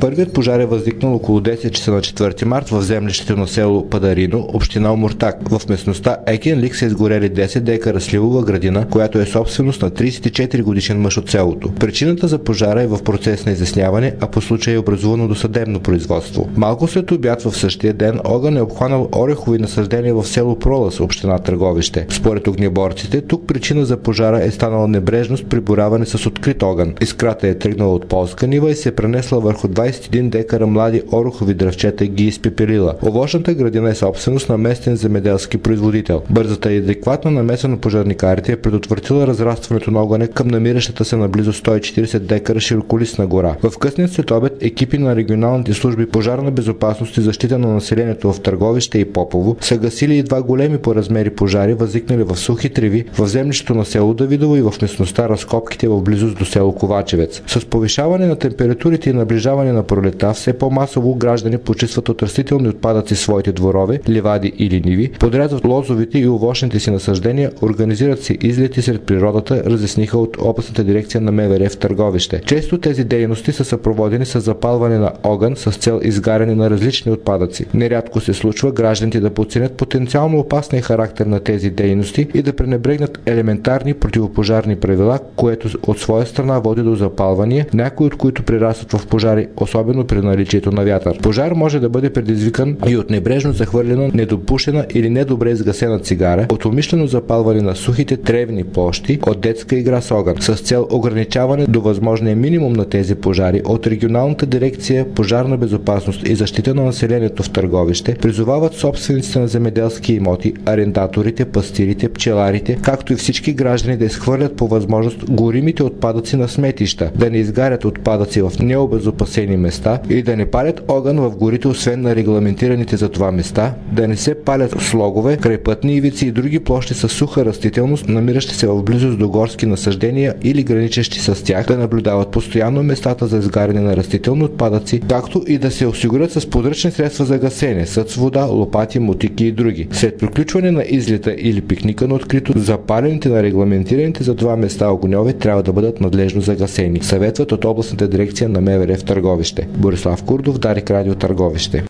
Първият пожар е възникнал около 10 часа на 4 март в землището на село Падарино, община Омуртаг. В местността Екенлик са изгорели 10 декара сливова градина, която е собственост на 34 годишен мъж от селото. Причината за пожара е в процес на изясняване, а по случая е образувано досъдебно производство. Малко след обяд в същия ден огън е обхванал орехови насаждения в село Пролъс, община Търговище. Според огнеборците, тук причина за пожара е станала небрежност при бораване с открит огън. Искрата е тръгнала от полска нива и се е пренесла върху 21 декара млади орехови дръвчета и ги изпепелила. Овощната градина е собственост на местен земеделски производител. Бързата и адекватна намеса на пожарникарите е предотвратила разрастването на огъня към намиращата се наблизо 140 декара широколистна гора. В късния следобед екипи на регионалните служби пожарна безопасност и защита на населението в Търговище и Попово са гасили и два големи по размери пожари, възникнали в сухи треви в землището на село Давидово и в местността Разкопките в близост до село Ковачевец. С повишаване на температурите и наближаване на пролета, все по-масово граждани почистват от растителни отпадъци своите дворове, ливади или ниви, подрязват лозовите и овощните си насаждения, организират си излети сред природата, разясниха от областната дирекция на МВР в Търговище. Често тези дейности са съпроводени с запалване на огън с цел изгаряне на различни отпадъци. Нерядко се случва гражданите да подценят потенциално опасния характер на тези дейности и да пренебрегнат елементарни противопожарни правила, което от своя страна води до запалвания, някои от които прерастват в пожари, особено при наличието на вятър. Пожар може да бъде предизвикан и от небрежно захвърлена, недопушена или недобре изгасена цигара, от умишлено запалване на сухите тревни площи, от детска игра с огън. С цел ограничаване до възможния минимум на тези пожари, от регионалната дирекция Пожарна безопасност и защита на населението в Търговище призовават собствениците на земеделски имоти, арендаторите, пастирите, пчеларите, както и всички граждани да изхвърлят по възможност горимите отпадъци на сметища, да не изгарят отпадъци в необезопасени места и да не палят огън в горите, освен на регламентираните за това места, да не се палят слогове, крайпътни ивици и други площи с суха растителност, намиращи се в близост до горски насъждения или граничещи с тях, да наблюдават постоянно местата за изгаряне на растителни отпадъци, както и да се осигурят с подръчни средства за гасене, с вода, лопати, мотики и други. След приключване на излета или пикника на открито, запалените на регламентираните за това места огньове трябва да бъдат надлежно загасени. Съветват от областната дирекция на МВР в Търговище. Борислав Курдов, Дарик Радио, Търговище.